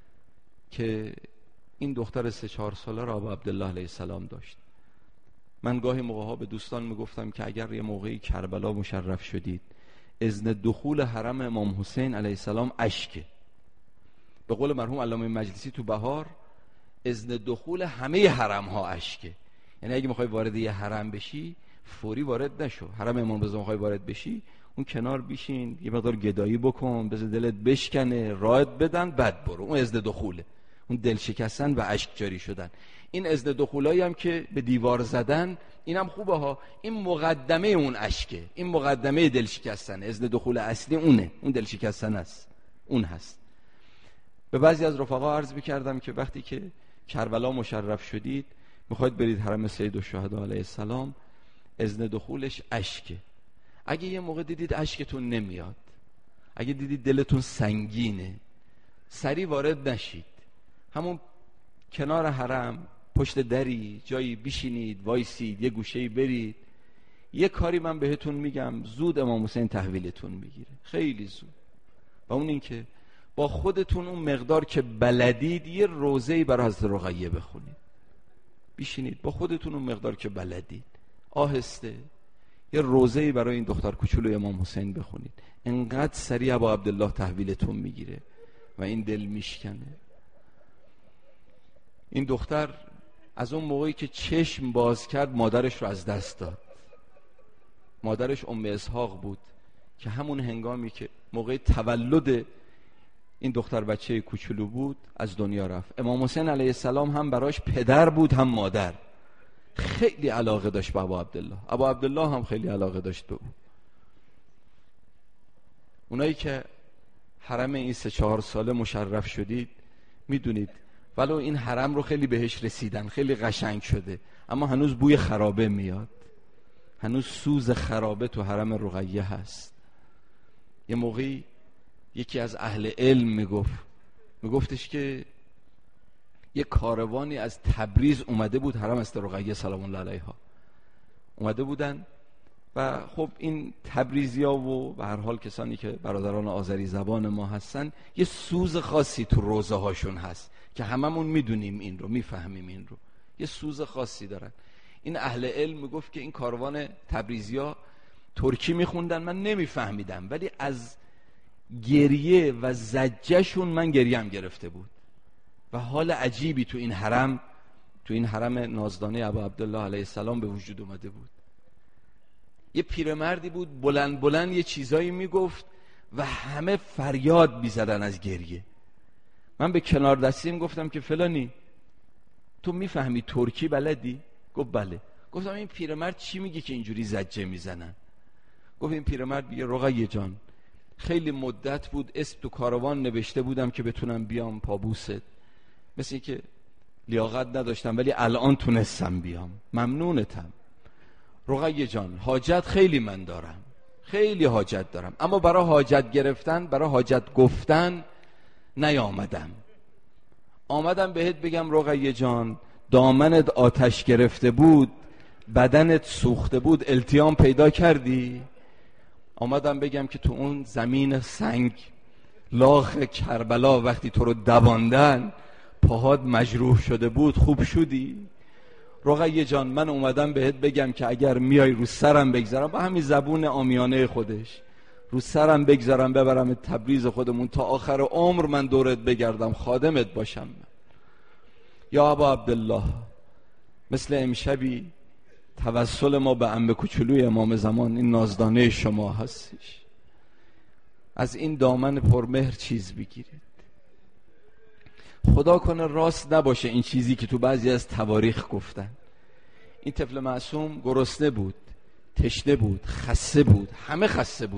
S1: که این دختر 3-4 ساله رو ابا عبدالله علیه السلام داشت. من گاهی موقعها به دوستان میگفتم که اگر یه موقعی کربلا مشرف شدید، اذن دخول حرم امام حسین علیه السلام اشکه. به قول مرحوم علامه مجلسی تو بهار، اذن دخول همه حرم ها اشکه. یعنی اگه میخوای وارد یه حرم بشی فوری وارد نشو، حرم امام رضا میخوای وارد بشی اون کنار بیشین، یه مقدار گدایی بکن، بذار دلت بشکنه، راحت بدن، بعد برو. اون اذن دخوله، اون دل شکستن و اشک جاری شدن. این اذن دخولایی هم که به دیوار زدن اینم خوبه ها، این مقدمه اون اشکه، این مقدمه دل شکستن. اذن دخول اصلی اونه، اون دل شکستن است، اون هست. به بعضی از رفقا عرض می‌کردم که وقتی که کربلا مشرف شدید میخواید برید حرم سید الشهدا علیه السلام، اذن دخولش اشکه. اگه یه موقع دیدید اشکتون نمیاد، اگه دیدید دلتون سنگینه، سری وارد نشید، همون کنار حرم پشت دری جایی بشینید، وایسید، یه گوشه‌ای برید. یه کاری من بهتون میگم زود امام حسین تحویلتون میگیره، خیلی زود. و اون این که با خودتون اون مقدار که بلدید یه روزه‌ای برای حضرت رقیه بخونید، بشینید با خودتون اون مقدار که بلدید آهسته یه روزه‌ای برای این دختر کوچولو امام حسین بخونید. انقدر سریع ابا عبدالله تحویلتون میگیره و این دل میشکنه. این دختر از اون موقعی که چشم باز کرد مادرش رو از دست داد. مادرش ام اسحاق بود که همون هنگامی که موقع تولد این دختر بچه کوچولو بود از دنیا رفت. امام حسین علیه السلام هم براش پدر بود هم مادر. خیلی علاقه داشت به ابا عبدالله، ابا عبدالله هم خیلی علاقه داشت به او. اونایی که حرم این 3-4 ساله مشرف شدید میدونید ولو این حرم رو خیلی بهش رسیدن، خیلی قشنگ شده، اما هنوز بوی خرابه میاد، هنوز سوز خرابه تو حرم رقیه هست. یه موقعی یکی از اهل علم میگفتش که یک کاروانی از تبریز اومده بود حرم است رقیه سلام الله علیها اومده بودن و خب این تبریزیا و به هر حال کسانی که برادران آذری زبان ما هستن یه سوز خاصی تو روزه هاشون هست که هممون میدونیم این رو، میفهمیم این رو، یه سوز خاصی دارن. این اهل علم میگفت که این کاروان تبریزیا ترکی میخوندن، من نمیفهمیدم، ولی از گریه و زجهشون من گریم گرفته بود و حال عجیبی تو این حرم نازدانه ابا عبدالله علیه السلام به وجود اومده بود. یه پیرمردی بود بلند بلند یه چیزایی میگفت و همه فریاد میزدن از گریه. من به کنار دستیم گفتم که فلانی تو میفهمی ترکی بلدی؟ گفت بله. گفتم این پیرمرد چی میگه که اینجوری زجه میزنن؟ گفت این پیرمرد میگه رقیه جان خیلی مدت بود اسم تو کاروان نوشته بودم که بتونم بیام پابوست، مثل که لیاقت نداشتم ولی الان تونستم بیام، ممنونتم. رقیه جان حاجت خیلی من دارم، خیلی حاجت دارم، اما برای حاجت گرفتن، برای حاجت گفتن نیامدم. آمدم بهت بگم رقیه جان دامنت آتش گرفته بود، بدنت سوخته بود، التیام پیدا کردی؟ آمدم بگم که تو اون زمین سنگ لاخ کربلا وقتی تو رو دواندن پاهات مجروح شده بود، خوب شدی؟ رقیه جان من اومدم بهت بگم که اگر میای رو سرم بگذارم، با همین زبون عامیانه خودش، رو سرم بگذارم ببرم تبریز خودمون تا آخر عمر من دورت بگردم، خادمت باشم. یا ابا عبدالله مثل امشبی توسل ما به عمه کوچولوی امام زمان این نازدانه شما هستش، از این دامن پرمهر چیز بگیرید. خدا کنه راست نباشه این چیزی که تو بعضی از تواریخ گفتن. این طفل معصوم گرسنه بود، تشنه بود، خسته بود، همه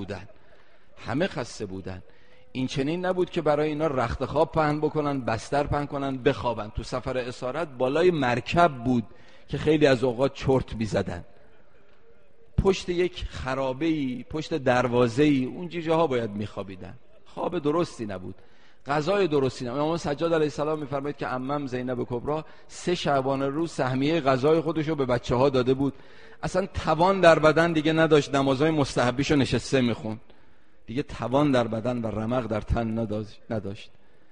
S1: خسته بودن. این چنین نبود که برای اینا رخت خواب پهن بکنن، بستر پهن کنن، بخوابن. تو سفر اسارت بالای مرکب بود که خیلی از اوقات چرت می‌زدن، پشت یک خرابه‌ای، پشت دروازه‌ای، اون جاها باید می‌خوابیدن. خواب درستی نبود، غذای درستی نبود. امام سجاد علیه السلام می‌فرماید که عمم زینب کبرا 3 شعبان روز سهمیه غذای خودشو به بچه‌ها داده بود، اصلا توان در بدن دیگه نداشت، نمازهای مستحبیشو نشسته می‌خوند، دیگه توان در بدن و رمق در تن نداشت.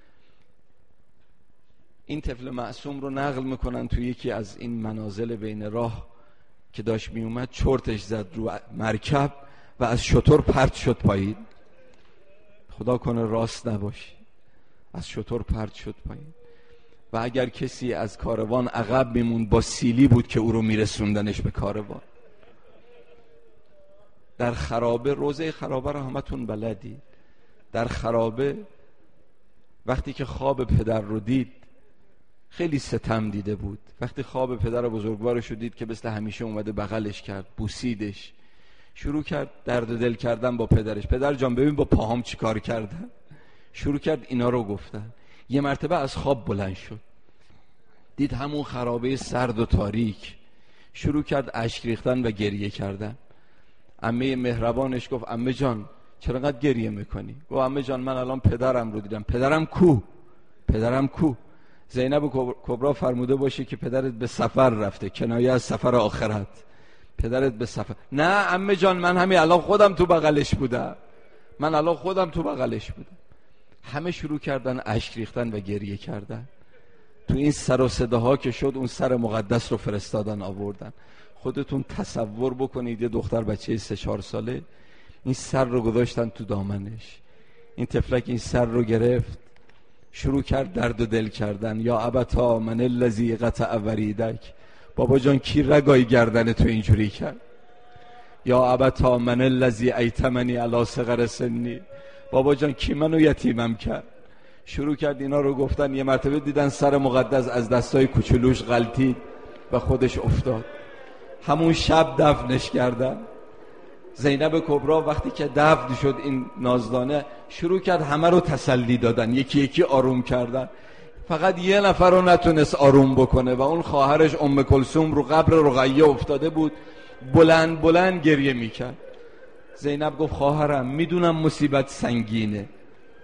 S1: این طفل معصوم رو نقل میکنن توی یکی از این منازل بین راه که داشت میومد، چرتش زد رو مرکب و از شتر پرت شد پایین. خدا کنه راست نباشه، از شتر پرت شد پایین. و اگر کسی از کاروان عقب میموند با سیلی بود که او رو میرسوندنش به کاروان. در خرابه، روزه خرابه رو همتون بلدید، در خرابه وقتی که خواب پدر رو دید خیلی ستم دیده بود. وقتی خواب پدر بزرگوارش رو دید که مثل همیشه اومده بغلش کرد، بوسیدش، شروع کرد درد و دل کردن با پدرش. پدر جان ببین با پاهام چی کار کردن. شروع کرد اینا رو گفتن. یه مرتبه از خواب بلند شد، دید همون خرابه سرد و تاریک، شروع کرد اشک ریختن و گریه کردن. عمه مهربانش گفت عمه جان چرا انقدر گریه میکنی؟ گفت عمه جان من الان پدرم رو دیدم. پدرم کو؟ زینب کبرا فرموده باشه که پدرت به سفر رفته، کنایه از سفر آخرت. پدرت به سفر. نه عمه جان من همین الان خودم تو بغلش بودم. همه شروع کردن اشک ریختن و گریه کردن. تو این سر و صداها که شد اون سر مقدس رو فرستادن آوردن. خودتون تصور بکنید یه دختر بچه 3-4 ساله این سر رو گذاشتن تو دامنش. این طفلک این سر رو گرفت، شروع کرد درد و دل کردن. یا ابتا من الذی قطع وریدک، بابا جان کی رگای گردن تو اینجوری کرد؟ یا ابتا من الذی ایتمنی علی صغر سنی، بابا جان کی منو یتیمم کرد؟ شروع کرد اینا رو گفتن. یه مرتبه دیدن سر مقدس از دستای کوچولوش غلطید و خودش افتاد. همون شب دفنش کردن. زینب کبرا وقتی که دفن شد این نازدانه، شروع کرد همه رو تسلی دادن، یکی یکی آروم کردن. فقط یه نفر رو نتونست آروم بکنه و اون خواهرش ام کلثوم رو قبر رقیه افتاده بود، بلند بلند گریه میکرد. زینب گفت خواهرم میدونم مصیبت سنگینه،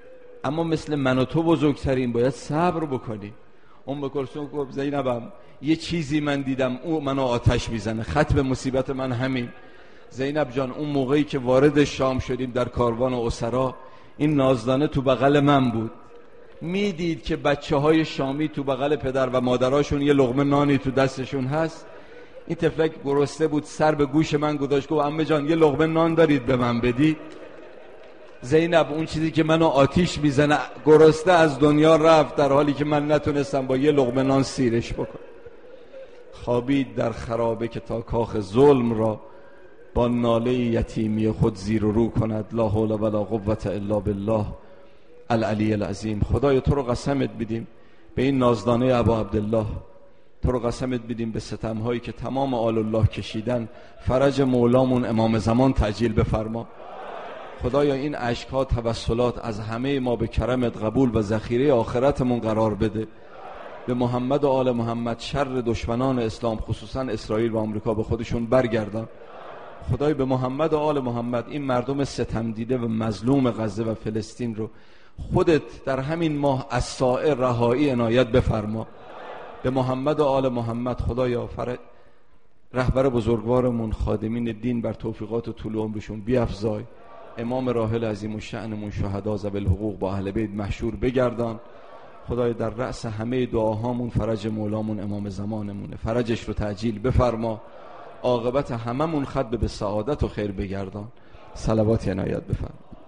S1: اما مثل من و تو بزرگترین باید صبر بکنی. ام کلثوم گفت زینبم یه چیزی من دیدم او منو آتش میزنه، ختم مصیبت من همین. زینب جان اون موقعی که وارد شام شدیم در کاروان اسرا، این نازدانه تو بغل من بود، میدید که بچه‌های شامی تو بغل پدر و مادراشون یه لقمه نانی تو دستشون هست. این تفلک گرسنه بود، سر به گوش من گذاشت گفت عمه جان یه لقمه نان دارید به من بدی؟ زینب اون چیزی که منو آتیش میزنه گرسنه از دنیا رفت، در حالی که من نتونستم با یه لقمه نان سیرش بکنم. خوابید در خرابه که تا کاخ ظلم را با ناله یتیمی خود زیر و رو کند. لا حول ولا قوة الا بالله العلی العظیم. خدای تو رو قسمت بدیم به این نازدانه ابا عبدالله، تو رو قسمت بدیم به ستمهایی که تمام آل الله کشیدن. فرج مولامون امام زمان تعجیل بفرما. خدایا این اشک‌ها توسلات از همه ما به کرمت قبول و ذخیره آخرتمون قرار بده. به محمد و آل محمد شر دشمنان اسلام خصوصا اسرائیل و آمریکا به خودشون برگردان. خدای به محمد و آل محمد این مردم ستم دیده و مظلوم غزه و فلسطین رو خودت در همین ماه از سائر رهایی عنایت بفرما. به محمد و آل محمد خدایا رهبر بزرگوارمون خادمین دین بر توفیقات و طول عمرشون بیفزای. امام راحل عظیم الشأنمون شهدا ذوی الحقوق با اهل بیت محشور بگردان. خدای در رأس همه دعاهامون فرج مولامون امام زمانمونه، فرجش رو تعجیل بفرما. عاقبت هممون ختم به سعادت و خیر بگردان. صلوات عنایت بفرما.